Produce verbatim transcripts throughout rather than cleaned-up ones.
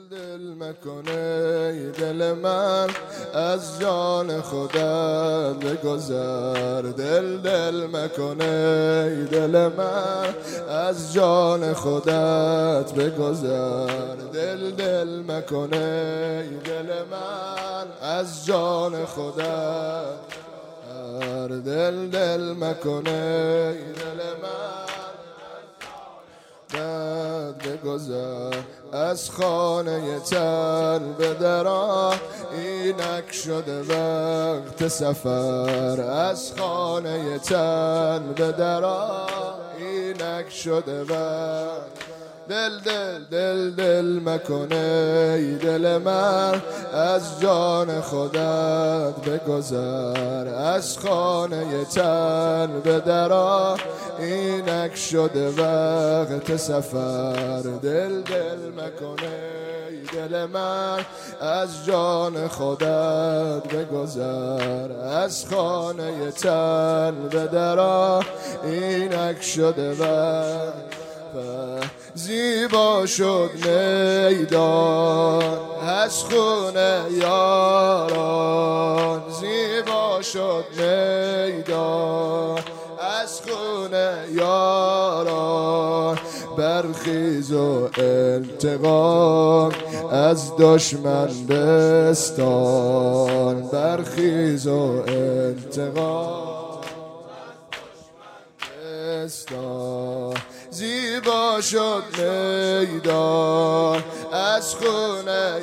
دل مکنه دل من از جان خودت بگذر، دل دل مکنه دل من از جان خودت بگذر، دل دل مکنه دل من از جان خودت، دل دل مکنه دل من بد بگذر از خانه تن به درا، اینک شده وقت سفر از خانه تن به درا، اینک شده وقت دل دل دل دل مکنه دل من از جان خودت بگذر، از خانه تن به درا، اینک شده وقت سفر، دل دل مکنه دل من از جان خودت بگذر، از خانه تن به درا، اینک شده وقت زیبا شد میدان از خون یاران، زیبا شد میدان از خون یاران، برخیز و انتقام از دشمن بستان، برخیز و انتقام بستان، زیبا شد میدان از خون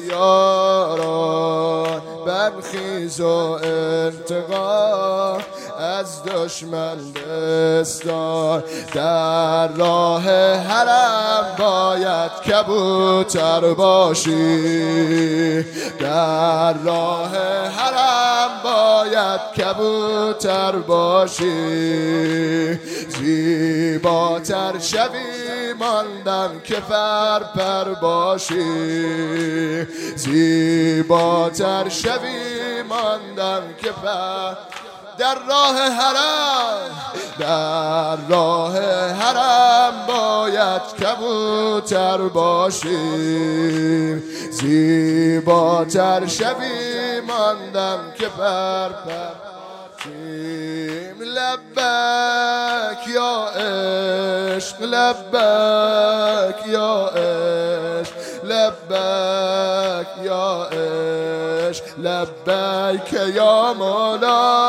یاران، برخیز و انتقام از دشمن بستان، در راه حرم باید کبوتر باشی، در راه حرم باید کبوتر باشی، زیباتر شوی ماندم که فرپر باشی، زیباتر شوی ماندم که فرپر، در راه حرم در راه حرم باید کبوتر باشی، زیباتر شوی ماندم که فرپر باشیم، لبک یا عشق لبک یا عشق لبک یا عشق لبیک یا مولا،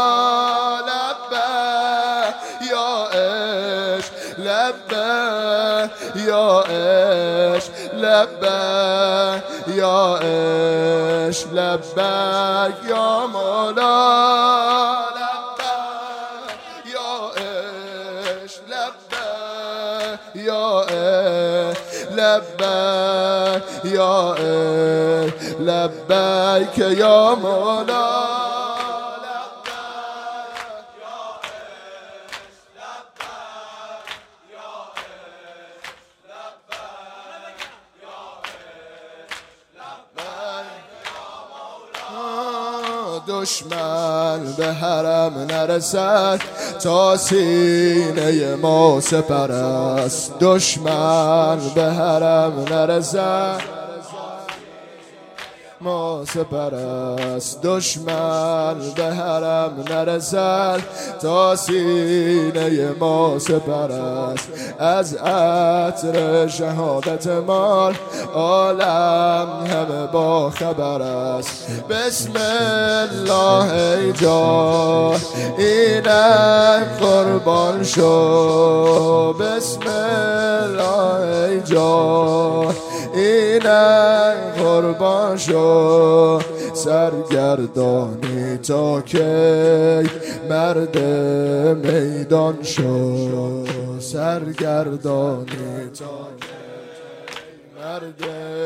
لبک یا عشق لبک یا عشق لبک یا عشق لبک یا مولا، یا لبیک یا لبیک یا مولا، دشمن به حرم نرسد تا سینه ما سپر است، دشمن به حرم نرسد ما سپر است، دشمن به حرم نرسد تا سینه ما سپر است، از عطر شهادت ما عالم همه با خبر است، بسم الله ای جان اینک قربان شو، بسم الله ای جان اینک قربان شو، سرگردانی تا کی مرد میدان شو، سرگردانی تا کی مرد،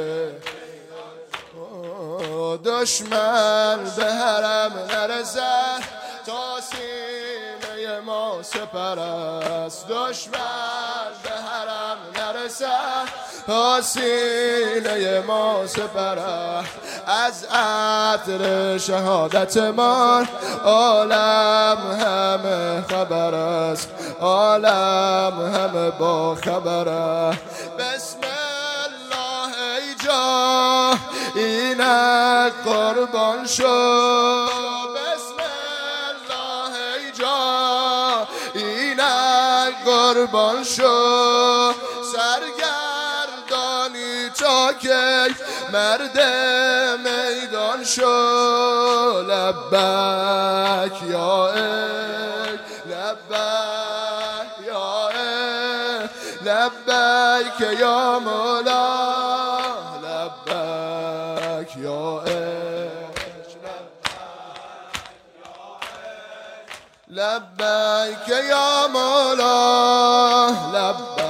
دشمن به حرم نرسد تا سینه ما سپر است، دشمن به حرم نرسد تا سینه ما سپر است، از عطر شهادت ما عالم همه خبر است، عالم همه با خبر است، بسم الله ای جان اینک قربان شو بسم الله ای جان اینک قربان شو سرگردانی تا کی مرد میدان شو لبک یا ای لبک یا ای لبک یا مولا لبک یا عشق لبک یا مولا لبک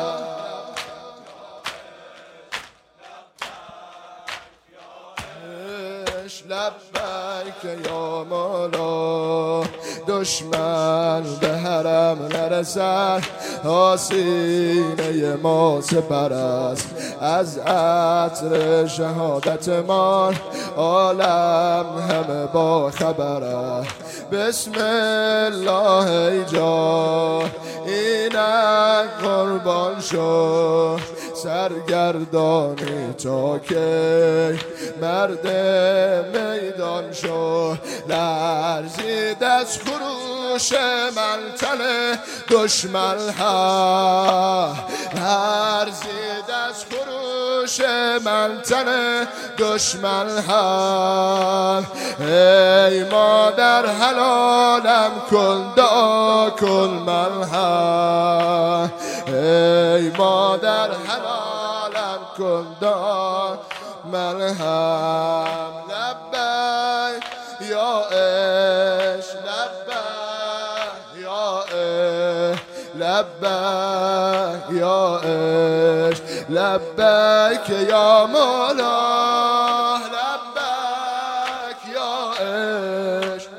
لبک یا مولا دشمن به حرم نرسد آسینه ما سپر است از عطر شهادت ما عالم همه با خبر است بسم الله ای جان اینک قربان شو سرگردانی تا کی مرد میدان شو لرزید از خروش من تن دشمن ها لرزید از خروش من تن دشمن ها ای مادر حلالم کن دعا کن من ها ای مادر حلالم کن دعا من هم لبک یا عشق لبک یا عشق لبک یا عشق لبک یا مولا لبک یا عشق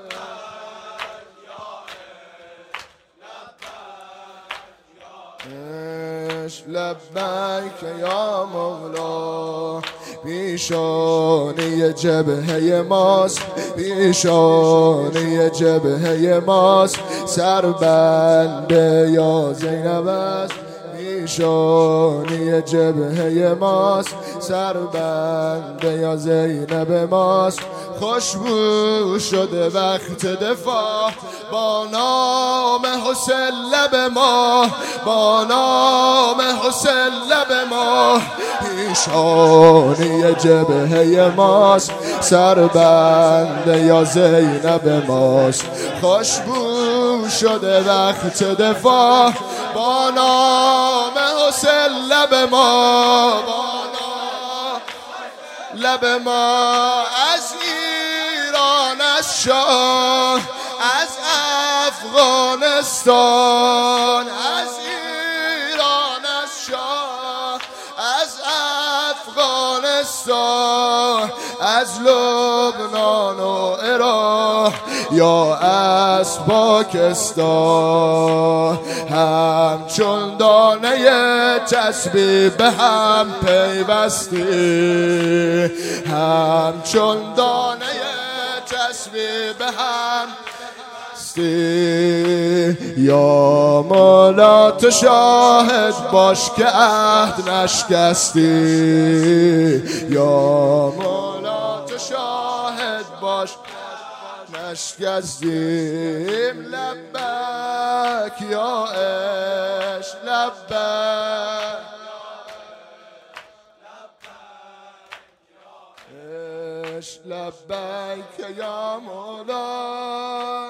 لبک یا مولا پیشانی جبهه ماست پیشانی جبهه ماست سربنده یا زینب است پیشانی جبهه ماست سربنده یا زینب ماست خوشبو شده وقت دفاع با نام حسین لب ما با نام حسین لب ما پیشانی جبهه ماست سربنده یا زینب ماست خوشبو شده وقت دفاع با نام حسین لب ما با نام لب ما از ایران از شاه از افغانستان از ایران از شاه از افغانستان از لبنان و عراق یا از پاکستان همچون دانه تسبیح به هم پیوستی همچون دانه تسبیح به هم یا مولا تو شاهد باش که عهد نشکستی یا مولا تو شاهد باش نشکستیم لبک یا عشق لبک لبک یا مولا